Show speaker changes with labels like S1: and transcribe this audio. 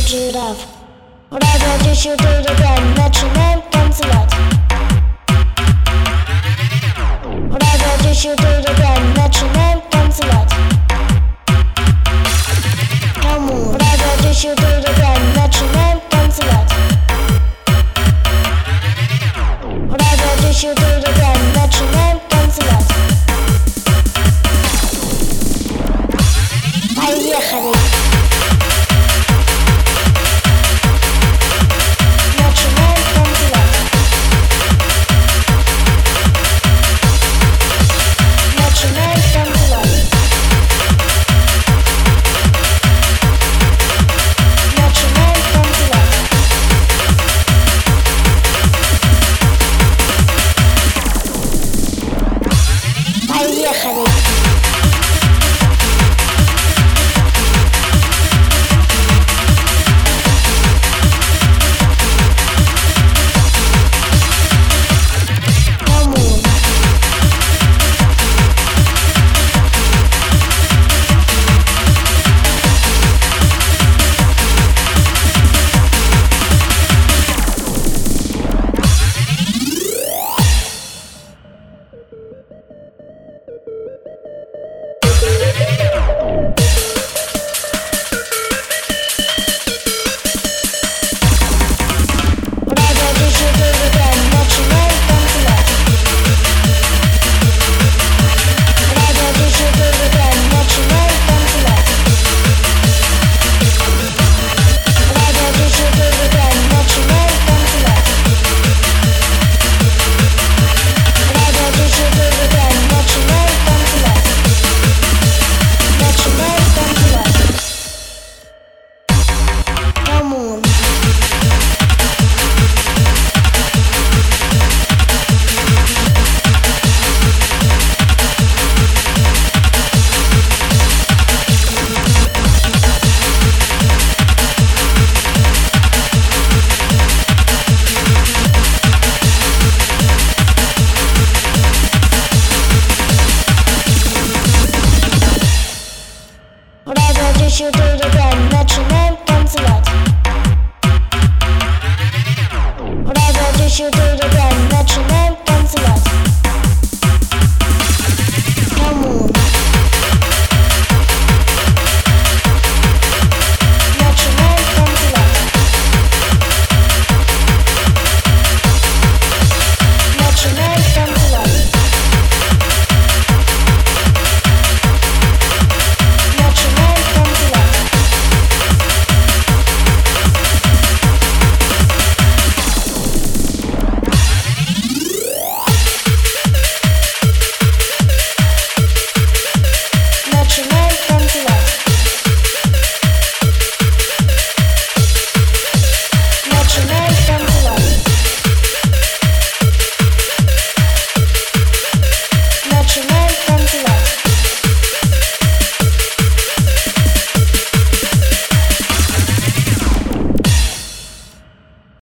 S1: 知道。我大家继续对着表面的只能动词了。我大家继续对着表面的只能动词了。汤姆，我大家继续对。